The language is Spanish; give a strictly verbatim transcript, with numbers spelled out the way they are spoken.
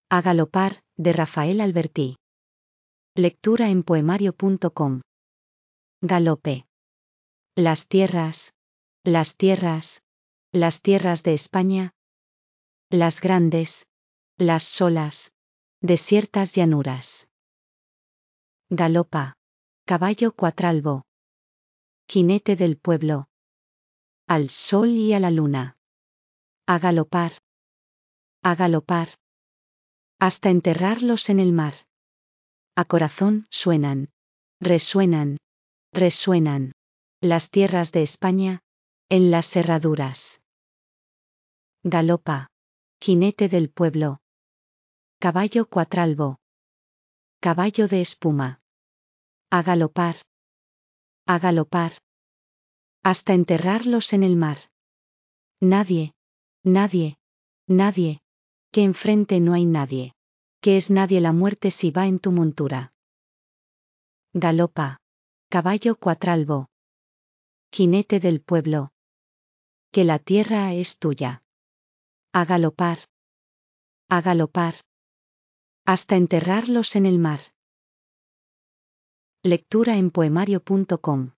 A galopar, de Rafael Alberti. Lectura en poemario punto com. Galope. Las tierras, las tierras, las tierras de España. Las grandes, las solas, desiertas llanuras. Galopa. Caballo cuatralbo. Jinete del pueblo. Al sol y a la luna. A galopar. A galopar. Hasta enterrarlos en el mar. A corazón suenan. Resuenan. Resuenan. Las tierras de España. En las herraduras. Galopa. Jinete del pueblo. Caballo cuatralbo. Caballo de espuma. A galopar. A galopar. Hasta enterrarlos en el mar. Nadie. Nadie. Nadie. Que enfrente no hay nadie. Que es nadie la muerte si va en tu montura. Galopa. Caballo cuatralbo. Jinete del pueblo. Que la tierra es tuya. A galopar. A galopar. Hasta enterrarlos en el mar. Lectura en poemario punto com.